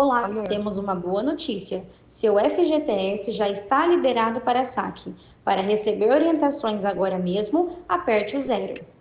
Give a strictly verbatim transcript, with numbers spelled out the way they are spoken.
Olá, Alô? temos uma boa notícia. Seu F G T S já está liberado para saque. Para receber orientações agora mesmo, aperte o zero.